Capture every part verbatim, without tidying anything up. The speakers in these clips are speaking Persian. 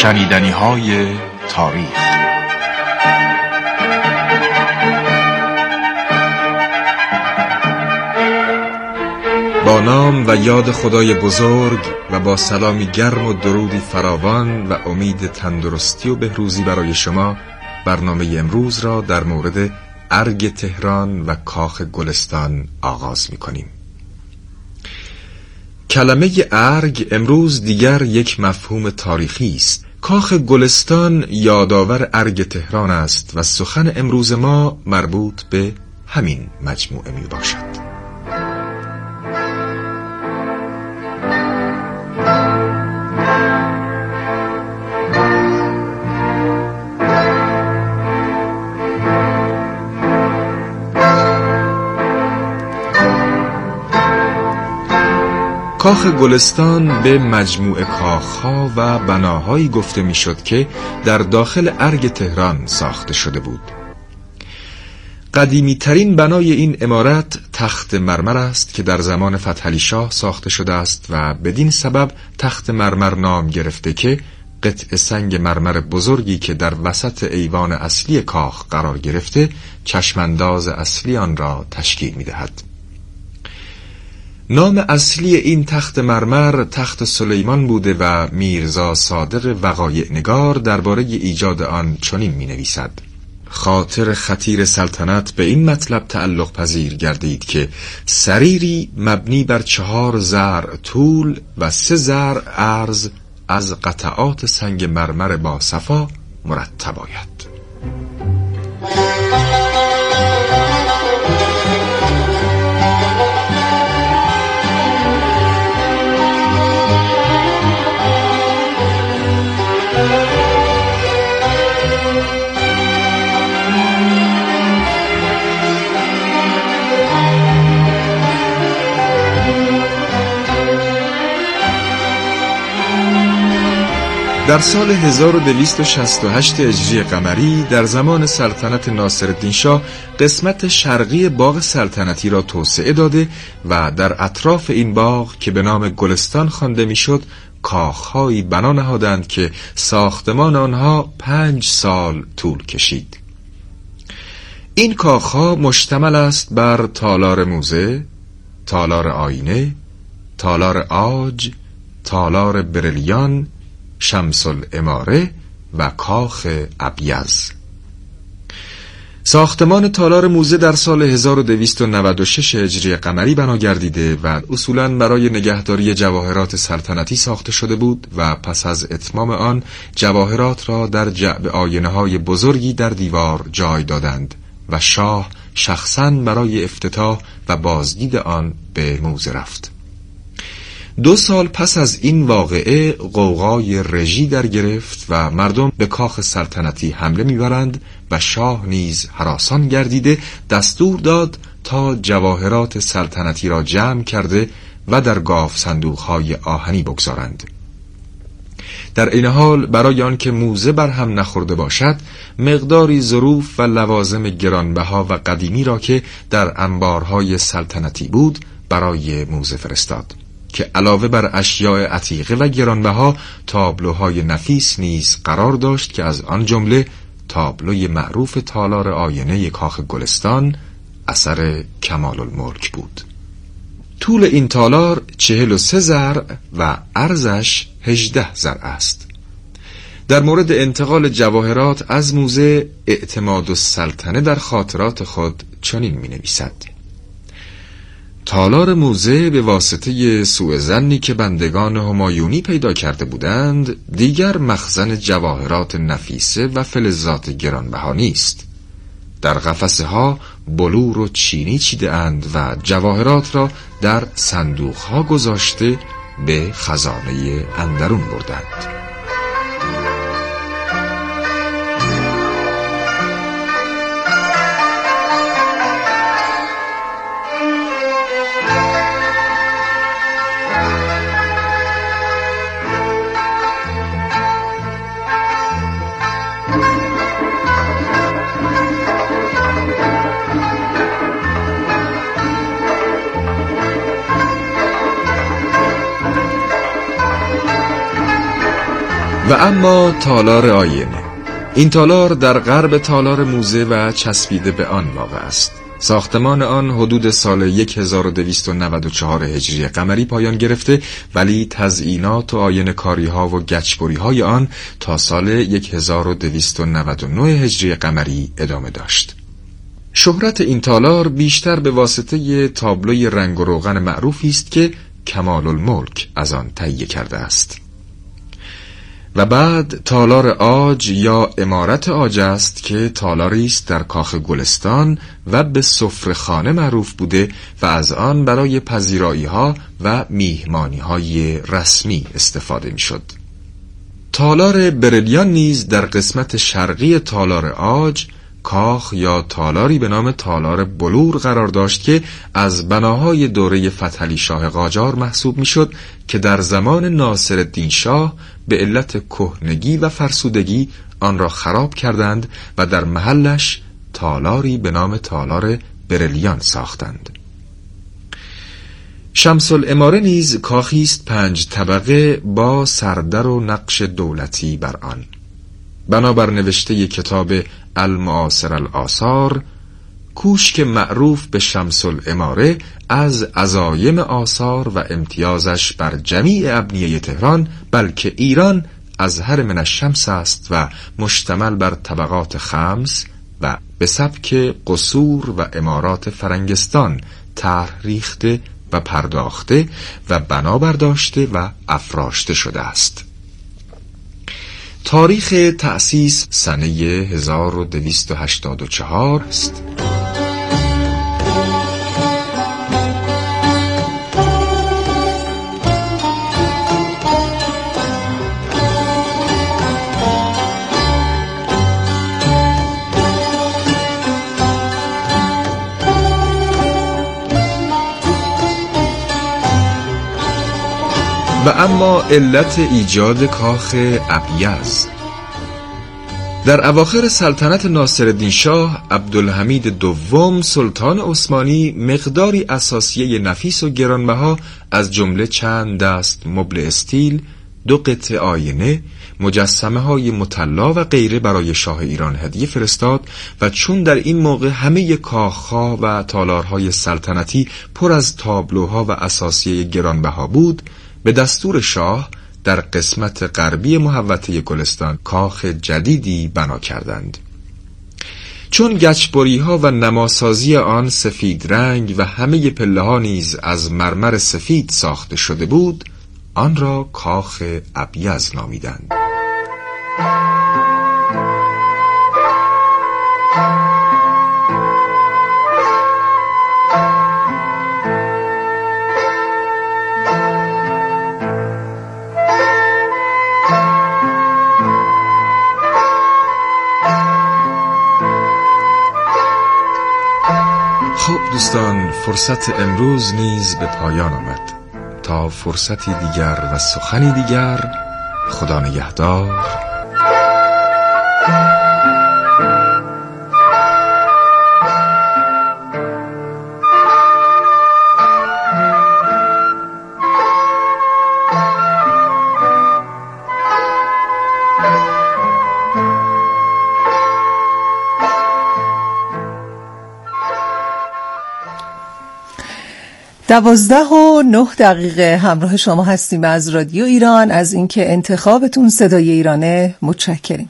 شنیدنی‌های تاریخ. با نام و یاد خدای بزرگ و با سلامی گرم و درودی فراوان و امید تندرستی و بهروزی برای شما، برنامه امروز را در مورد ارگ تهران و کاخ گلستان آغاز می‌کنیم. کلمه ارگ امروز دیگر یک مفهوم تاریخی است. کاخ گلستان یادآور ارگ تهران است و سخن امروز ما مربوط به همین مجموعه می باشد. کاخ گلستان به مجموعه کاخها و بناهایی گفته میشد که در داخل ارگ تهران ساخته شده بود. قدیمی ترین بنای این عمارت تخت مرمر است که در زمان فتحعلی شاه ساخته شده است و بدین سبب تخت مرمر نام گرفته که قطع سنگ مرمر بزرگی که در وسط ایوان اصلی کاخ قرار گرفته چشمانداز اصلی آن را تشکیل می‌دهد. نام اصلی این تخت مرمر تخت سلیمان بوده و میرزا صادق وقایع نگار درباره ایجاد آن چنین می‌نویسد: خاطر خطیر سلطنت به این مطلب تعلق پذیر گردید که سریری مبنی بر چهار ذرع طول و سه ذرع عرض از قطعات سنگ مرمر با صفا مرتب آید. در سال هزار و دویست و شصت و هشت هجری قمری در زمان سلطنت ناصرالدین شاه قسمت شرقی باغ سلطنتی را توسعه داده و در اطراف این باغ که به نام گلستان خوانده میشد کاخهایی بنا نهادند که ساختمان آنها پنج سال طول کشید. این کاخها مشتمل است بر تالار موزه، تالار آینه، تالار عاج، تالار برلیان، شمس العماره و کاخ ابیض. ساختمان تالار موزه در سال هزار و دویست و نود و شش هجری قمری بنا گردیده و اصولاً برای نگهداری جواهرات سلطنتی ساخته شده بود و پس از اتمام آن جواهرات را در جعبه آینه‌های بزرگی در دیوار جای دادند و شاه شخصاً برای افتتاح و بازدید آن به موزه رفت. دو سال پس از این واقعه غوغای رژی در گرفت و مردم به کاخ سلطنتی حمله می‌برند و شاه نیز هراسان گردیده دستور داد تا جواهرات سلطنتی را جمع کرده و در گاف صندوق‌های آهنی بگذارند. در این حال برای آنکه موزه بر هم نخورده باشد مقداری ظروف و لوازم گرانبها و قدیمی را که در انبارهای سلطنتی بود برای موزه فرستاد که علاوه بر اشیاء عتیقه و گرانبها تابلوهای نفیس نیز قرار داشت که از آن جمله تابلوی معروف تالار آینه کاخ گلستان اثر کمال الملک بود. طول این تالار چهل و سه ذرع و عرضش هجده ذرع است. در مورد انتقال جواهرات از موزه اعتماد السلطنه در خاطرات خود چنین می نویسد: تالار موزه به واسطه سوء ظنی که بندگان همایونی پیدا کرده بودند دیگر مخزن جواهرات نفیسه و فلزات گرانبها نیست. در قفسه ها بلور و چینی چیده اند و جواهرات را در صندوق ها گذاشته به خزانه اندرون بردند. و اما تالار آینه. این تالار در غرب تالار موزه و چسبیده به آن واقع است. ساختمان آن حدود سال هزار و دویست و نود و چهار هجری قمری پایان گرفته، ولی تزیینات و آینه کاری ها و گچبری های آن تا سال هزار و دویست و نود و نه هجری قمری ادامه داشت. شهرت این تالار بیشتر به واسطه تابلوی رنگ و روغن معروفی است که کمال الملک از آن تهیه کرده است. و بعد تالار عاج یا عمارت عاج است که تالاری است در کاخ گلستان و به سفره‌خانه معروف بوده و از آن برای پذیرایی ها و میهمانی های رسمی استفاده می شد. تالار برلیان نیز در قسمت شرقی تالار عاج کاخ یا تالاری به نام تالار بلور قرار داشت که از بناهای دوره فتحعلی شاه قاجار محسوب میشد که در زمان ناصرالدین شاه به علت کهنگی و فرسودگی آن را خراب کردند و در محلش تالاری به نام تالار برلیان ساختند. شمس العماره نیز کاخی است پنج طبقه با سردر و نقش دولتی بر آن. بنابر نوشته کتاب المعاصر الآثار، کوشک معروف به شمس العماره از عزایم آثار و امتیازش بر جمیع ابنیه تهران بلکه ایران ازهر من الشمس است و مشتمل بر طبقات خمس و به سبک قصور و عمارات فرنگستان طرح ریخته و پرداخته و بنا برداشته و افراشته شده است. تاریخ تأسیس سنه هزار و دویست و هشتاد و چهار است. و اما علت ایجاد کاخ ابیض. در اواخر سلطنت ناصرالدین شاه، عبدالحمید دوم سلطان عثمانی مقداری اساسیه نفیس و گرانبها از جمله چند دست مبل استیل، دو قطعه آینه، مجسمه های مطلا و غیره برای شاه ایران هدیه فرستاد و چون در این موقع همه کاخها و تالارهای سلطنتی پر از تابلوها و اساسیه گرانبها بود، به دستور شاه در قسمت غربی محوطه گلستان کاخ جدیدی بنا کردند. چون گچبری ها و نماسازی آن سفید رنگ و همه پله ها نیز از مرمر سفید ساخته شده بود، آن را کاخ ابیض نامیدند. خب دوستان، فرصت امروز نیز به پایان آمد. تا فرصتی دیگر و سخنی دیگر، خدا نگهدار. دوازده و نه دقیقه همراه شما هستیم از رادیو ایران. از اینکه انتخابتون صدای ایرانه متشکریم.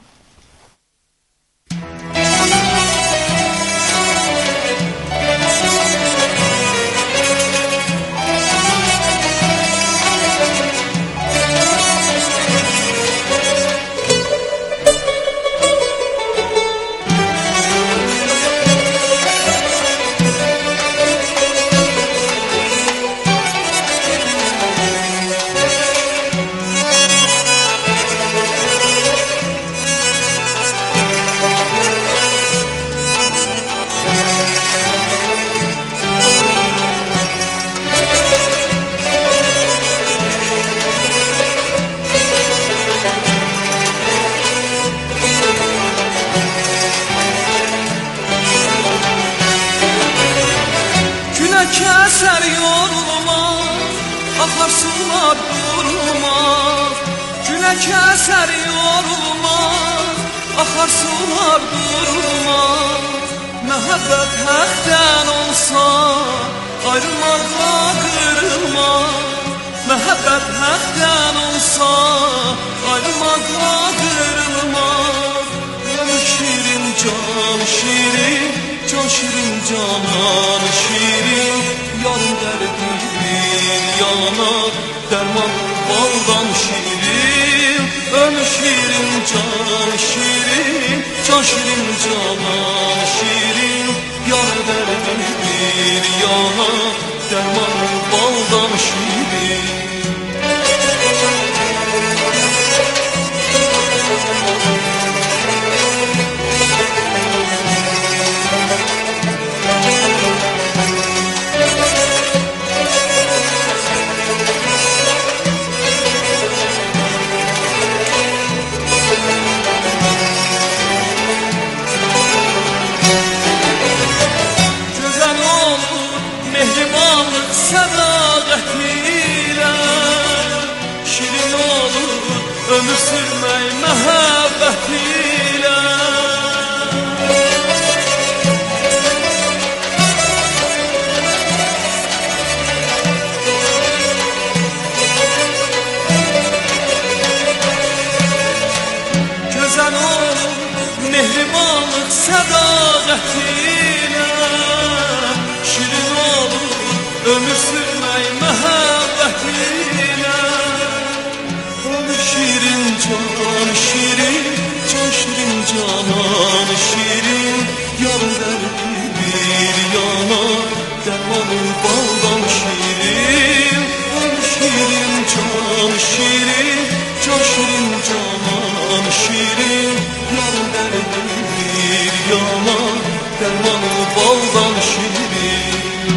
Keser yoluma, akar sular durma. Sənə kəsər yorulmaz, axar sular durmaz. Məhəbbət həqdən olsa, ayrılmaqla qırılmaz. Məhəbbət həqdən olsa, ayrılmaqla qırılmaz. Ömür şirin, can şirin, can şirin, canan şirin. Yarın dərdim bir yana, dərman baldan şirin. Ömür şirin, can şirin, can şirin, canan şirin. Yarın dərdim bir yana, dərman baldan şirin. Ömür sürmək məhəbbət ilə. Gözəl olur mehribanlıq sədaqət ilə. Şirin olur ömür sürmək məhəbbət ilə. Şirin, can şirin, can şirin, canan şirin. Yarın dərdi bir yana, dərmanı baldan şirin. Ömür şirin, can şirin, can şirin, canan şirin. Yarın dərdi bir yana, dərmanı baldan şirin.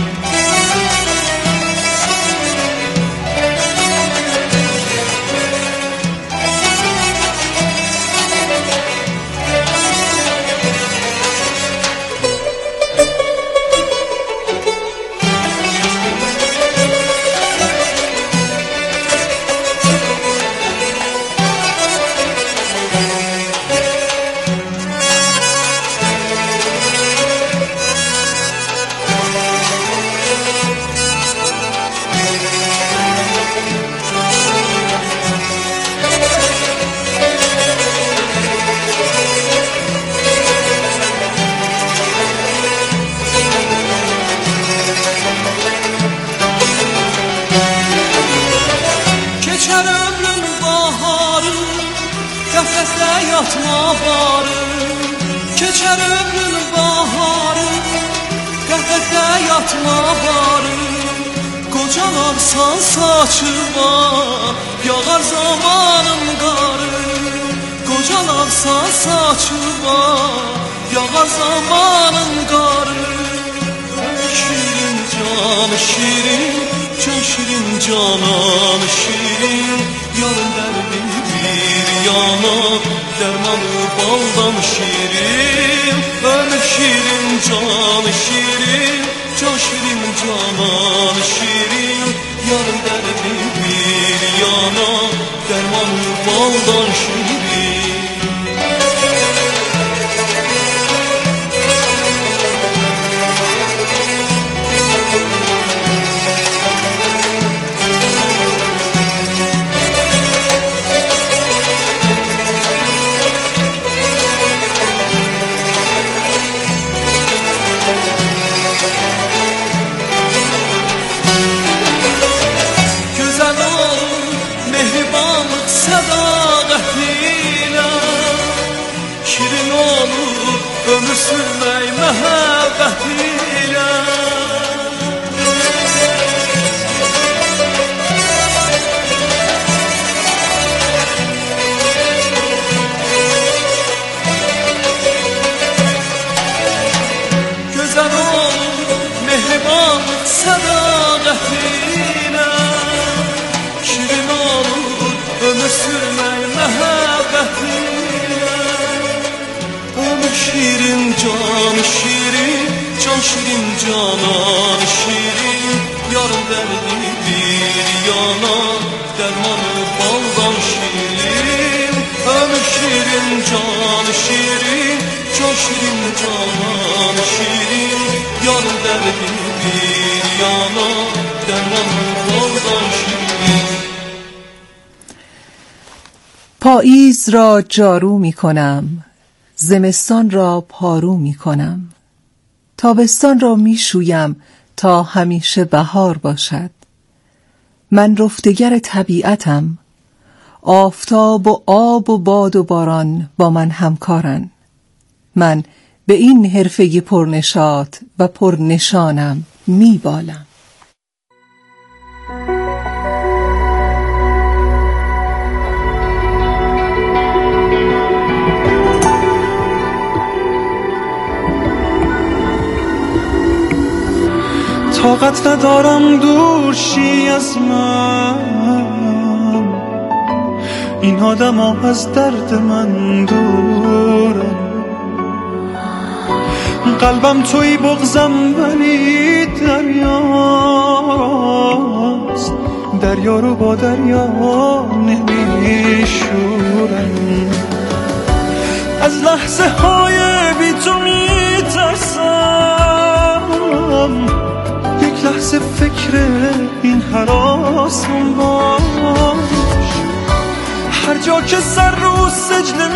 Yatma barı, keçər ömrün baharı. Qəhvədə yatma barı, qocalarsan saçıma, yağar zamanın qarı. Qocalarsan saçıma, yağar zamanın qarı. Şirin, can şirin, can şirin, canan şirin. Yarın dərdi bir yana, dərmanı baldan şirin. Ömür şirin, can şirin, can şirin, canan şirin. Yarın dərdi bir yana, dərmanı baldan şirin. Ömür sürmək məhəbbət ilə. Gözəl olur mehribanlıq sədaqət ilə. Şirin olur ömür sürmək məhəbbət ilə. Şirin, can şirin, can şirin, canan şirin. Yarın dərdi bir yana, dərmanı baldan şirin. شیرین جانان شیرین یار دردی بیریانا درمان بازان شیرین. پاییز را جارو می کنم، زمستان را پارو می کنم، تابستان را می شویم تا همیشه بهار باشد. من رفتگر طبیعتم، آفتاب و آب و باد و باران با من همکارن. من به این حرفه پرنشاط و پرنشانم می بالم. طاقت ندارم دور شی از من، این آدم ها از درد من دورن. قلبم توی بغزم ولی دریاست، دریا رو با دریا نمیشورن. از لحظه های بی تو میترسم، یک لحظه فکر این حراسم باش. هر جا که سر رو سجده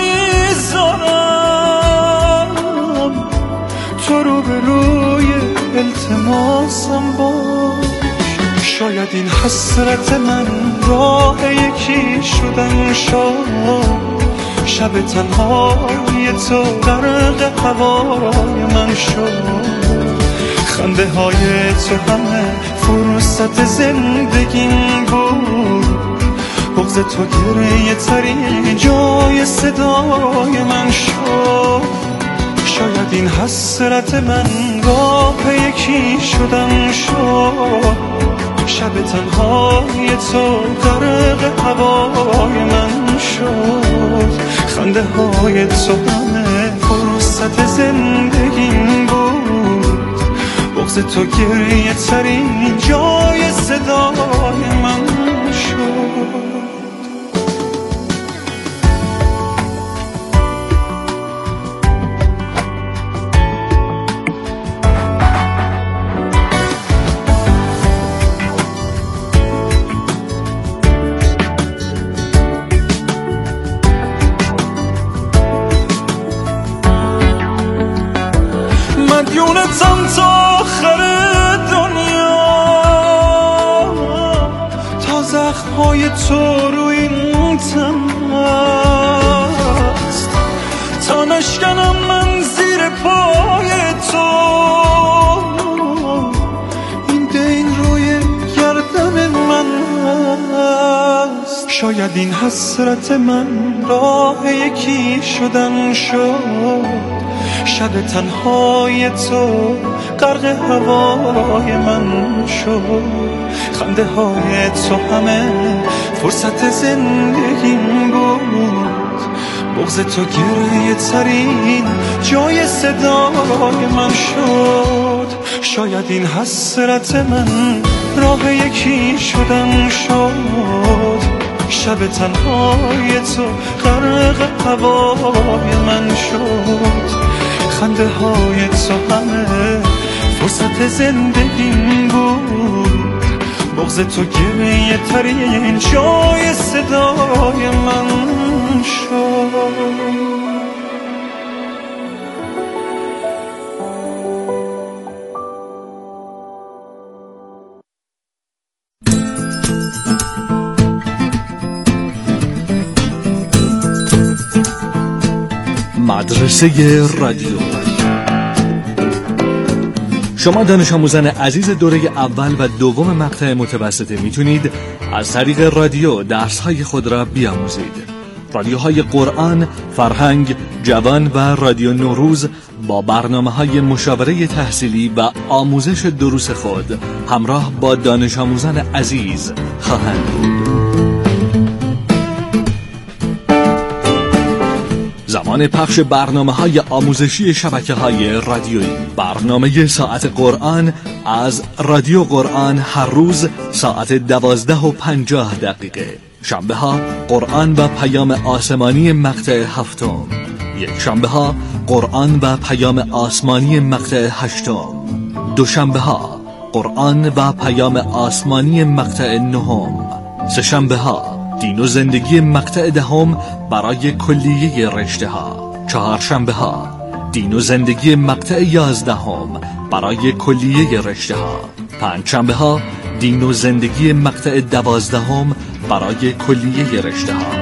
میذارم، تو رو به روی التماسم باش. شاید این حسرت من راه یکی شدن شد، شب تنهای تو غرق هوای من شد. خنده های تو همه فرصت زندگیم بود، بغض تو گریه ترین جای صدای من شد. شاید این حسرت من راه یکی شدن شد، شب تنهای تو غرق هوای من شد. خنده های تو همه فرصت زندگیم بود، بغض تو گریه ترین جای صدای من شد. مدیونتم تا آخر دنیا، تا زخم‌های تو روی این تن هست، تا نشکنم من زیر پای تو، این دین روی گردن من هست. شاید این حسرت من راه یکی شدن شد، شب تنهای تو غرق هوای من شد. خنده های تو همه فرصت زندگیم بود، بغض تو گریه ترین جای صدای من شد. شاید این حسرت من راه یکی شدن شد، شب تنهای تو غرق هوای من شد. خنده های تو همه فرصت زندگیم بود، بغض تو گریه ترین جای صدای من شد. مدرسه رادیو. شما دانش آموزان عزیز دوره اول و دوم مقطع متوسطه میتونید از طریق رادیو درس‌های خود را بیاموزید. رادیوهای قرآن، فرهنگ، جوان و رادیو نوروز با برنامه‌های مشاوره تحصیلی و آموزش دروس خود همراه با دانش آموزان عزیز خواهند بود. زمان پخش برنامه‌های آموزشی شبکه‌های رادیویی. برنامه ساعت قرآن از رادیو قرآن هر روز ساعت دوازده و پنجاه دقیقه. شنبه ها قرآن و پیام آسمانی مقطع هفتم. یک شنبه ها قرآن و پیام آسمانی مقطع هشتم، دوشنبه ها قرآن و پیام آسمانی مقطع نهم، سه شنبه ها دین و زندگی مقطع دهم برای کلیه رشته ها، چهار شنبه ها دین و زندگی مقطع یازدهم برای کلیه رشته ها، پنج شنبه ها دین و زندگی مقطع دوازدهم برای کلیه رشته ها.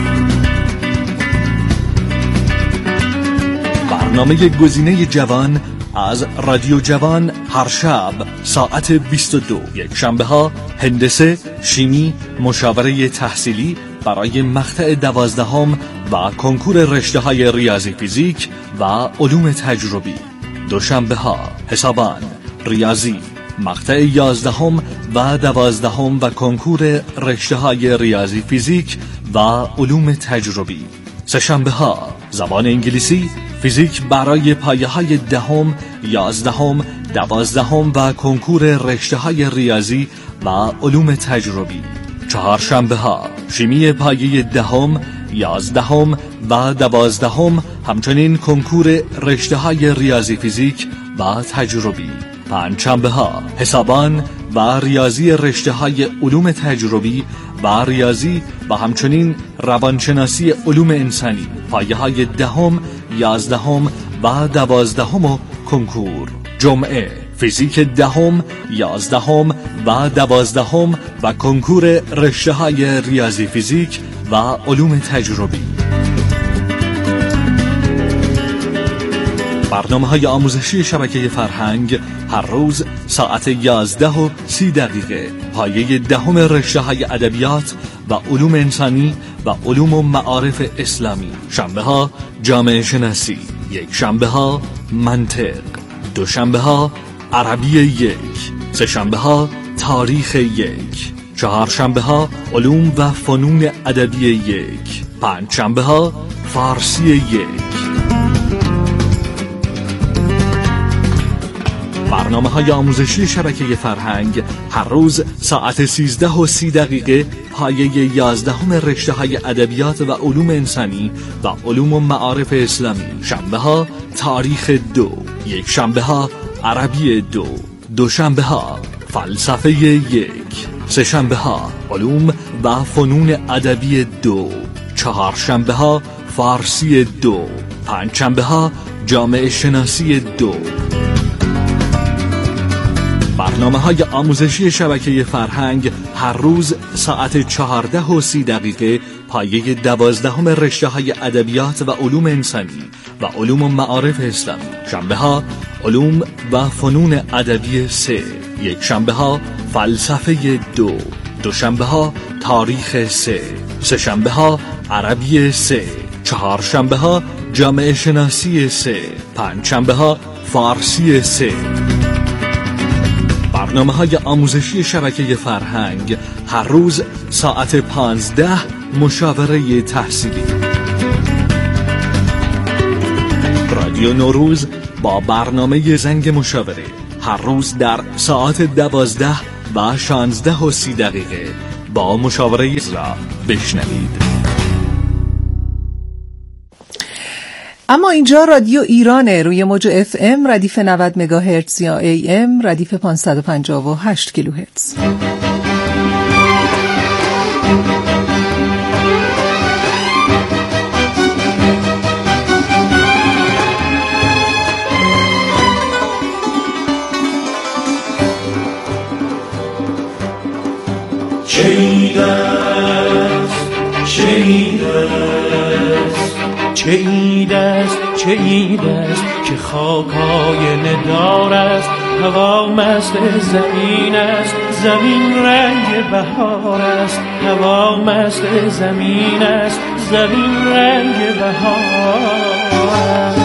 برنامه گزینه جوان از رادیو جوان هر شب ساعت بیست و دو. یک شنبه ها هندسه، شیمی، مشاوره تحصیلی برای مقطع دوازدهم و کنکور رشته های ریاضی فیزیک و علوم تجربی. دوشنبه ها حسابان، ریاضی، مقطع یازدهم و دوازدهم و کنکور رشته های ریاضی فیزیک و علوم تجربی. سه شنبه ها زبان انگلیسی، فیزیک برای پایه های دهم، یازدهم، دوازدهم و کنکور رشته های ریاضی و علوم تجربی. چهار شنبه ها شیمی پایه دهم، یازدهم و دوازدهم، همچنین کنکور رشته های ریاضی فیزیک و تجربی. پنج شنبه ها حسابان و ریاضی رشته های علوم تجربی و ریاضی و همچنین روانشناسی علوم انسانی پایه های دهم، یازدهم و دوازدهم و کنکور. جمعه فیزیک دهم، یازدهم و دوازدهم و کنکور رشته های ریاضی فیزیک و علوم تجربی. برنامه های آموزشی شبکه فرهنگ هر روز ساعت یازده و سی دقیقه پایه دهم رشته های ادبیات و علوم انسانی و علوم و معارف اسلامی. شنبه ها جامعه شناسی، یک شنبه ها منطق، دو شنبه ها عربی یک، سه شنبه ها تاریخ یک، چهار شنبه ها علوم و فنون ادبی یک، پنج شنبه ها فارسی یک. برنامه های آموزشی شبکه فرهنگ هر روز ساعت سیزده و سی دقیقه پایه یازدهم رشته های ادبیات و علوم انسانی و علوم و معارف اسلامی. شنبه ها تاریخ دو، یک شنبه ها عربی دو، دو شنبه ها فلسفه یک، سه شنبه ها علوم و فنون ادبی دو، چهار شنبه ها فارسی دو، پنج شنبه ها جامعه شناسی دو. برنامه های آموزشی شبکه فرهنگ هر روز ساعت چهارده و سی دقیقه پایه دوازدهم رشته های ادبیات و علوم انسانی و علوم و معارف اسلامی. شنبه ها علوم و فنون ادبی سه، یک شنبه ها فلسفه دو، دو شنبه ها تاریخ سه، سه شنبه ها عربی سه، چهار شنبه ها جامعه شناسی سه، پنج شنبه ها فارسی سه. برنامه های آموزشی شبکه فرهنگ هر روز ساعت پانزده مشاوره تحصیلی. رادیو نوروز با برنامه زنگ مشاوره هر روز در ساعت دوازده و شانزده و سی دقیقه با مشاوره را بشنوید. اما اینجا رادیو ایرانه، روی موج اف ام ردیف نود مگاهرتز یا ای ام ردیف پانصد و پنجاه و هشت کیلوهرتز. چه عید است، چه عید است، چه عید است، چه عید است که خاکای ندار است، هوا مست زمین است، زمین رنگ بهار است، هوا مست زمین است، زمین رنگ بهار است.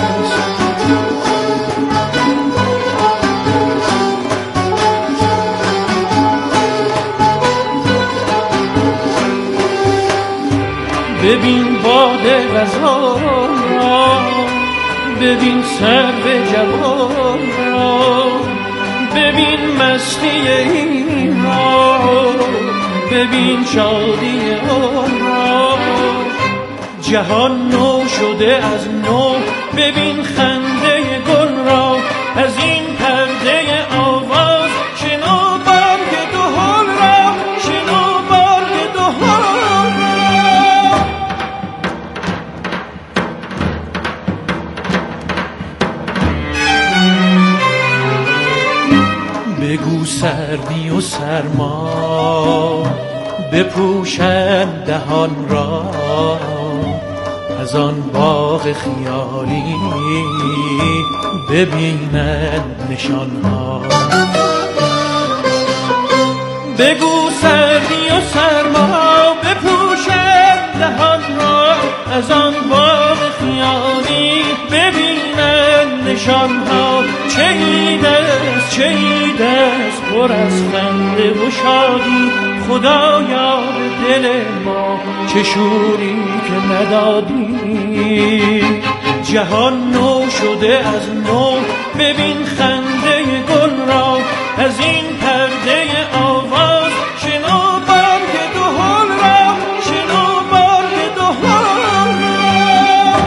ببین باد غزال را، ببین سرو جوان را، ببین مستی این را، ببین شادی آن را. جهان نو شده از نو، ببین خنده گل را از این پرده آواز، شنو برگ دهل را، شنو برگ دهل را. بگو سردی و سرما بپوشند دهان را از آن باغ خیالی، ببینند نشانها. بگو سردی و سرما بپوشند دهان را از آن باغ خیالی، ببینند نشانها. چه عید است چه عید است پر از خنده و شادی، خدایا به دل ما چه شوری که ندادی. جهان نو شده از نو، ببین خنده گل را از این پرده آواز، شنو برگ دهل را، شنو برگ دهل را.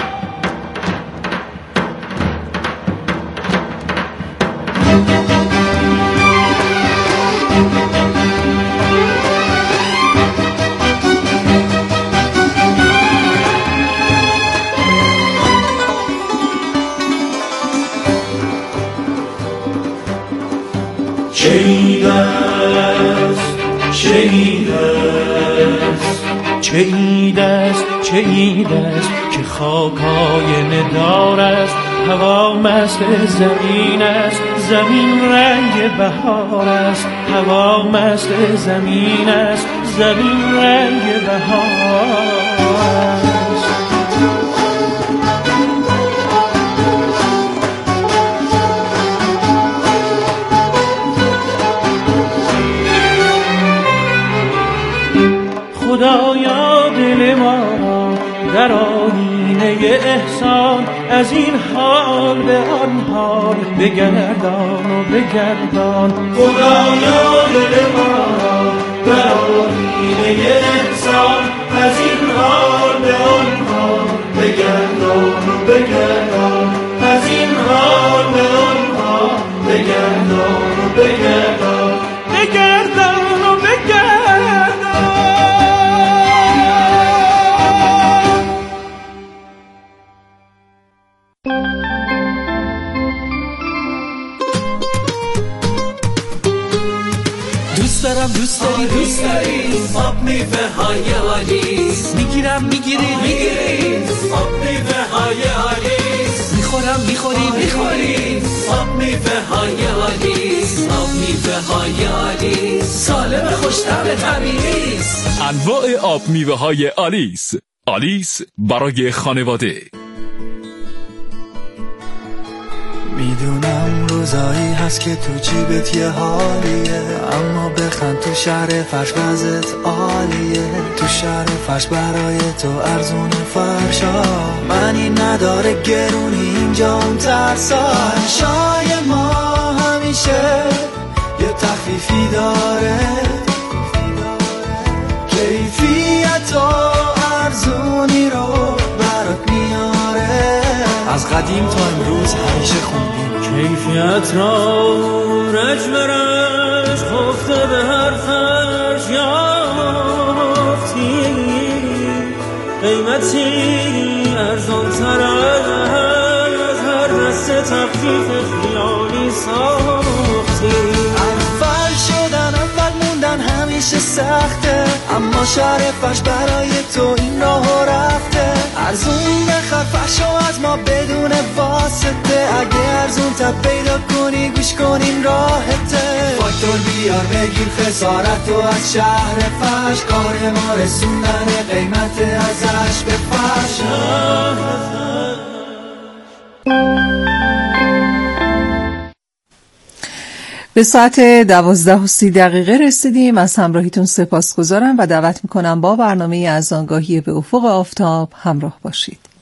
چه عید است چه عید است چه عید است چه عید است که خاکای ندار است، هوا مست زمین است، زمین رنگ بهار است. هوا مست زمین است، زمین رنگ بهار است. خدایا دل ما در آینه احسان از این حال به آن حال بگردان و بگردان. خدایا دل ما در آینه احسان از این حال به آن حال بگردان و بگردان. از این حال به آن حال بگردان و بگردان. بگردان و بگردان. دوست دارم دوست داری دوست داری آب میوه های آلیس، میگیرم میگیری میگیری آب میوه های آلیس، میخورم میخوری میخوری آب میوه های آلیس، آب میوه های آلیس سالم خوش‌طعم طبیعیست. انواع آب میوه های آلیس. آلیس برای خانواده. میدونم روزایی هست که تو جیبت یه حالیه، اما بخند تو شهر فرش وضعت عالیه. تو شهر فرش برای تو ارزون فرشا، معنی نداره گرونی اینجا اون ترسا. شای ما همیشه یه تخفیفی داره، کیفیت و ارزونی رو برات میاره. از قدیم تا امروز همیشه خوندیم کیفیت را رج برش خفته به هر فرش یافتی، قیمتی ارزان تر از هر دست تخفیف خیالی ساختی. اول شدن اول موندن همیشه سخته، اما شهر فرش برای تو این راهو رفته. ارزون بخر فرشو از ما بدون واسطه، اگه ارزون تا پیدا کنی گوش کن این راحته. فاکتور بیار بگیر خسارت و از شهر فرش، کار ما رسوندن قیمت ازش به فرش. به ساعت دوازده و سی دقیقه رسیدیم. از همراهیتون سپاسگزارم و دعوت میکنم با برنامه از آگاهی به افق آفتاب همراه باشید.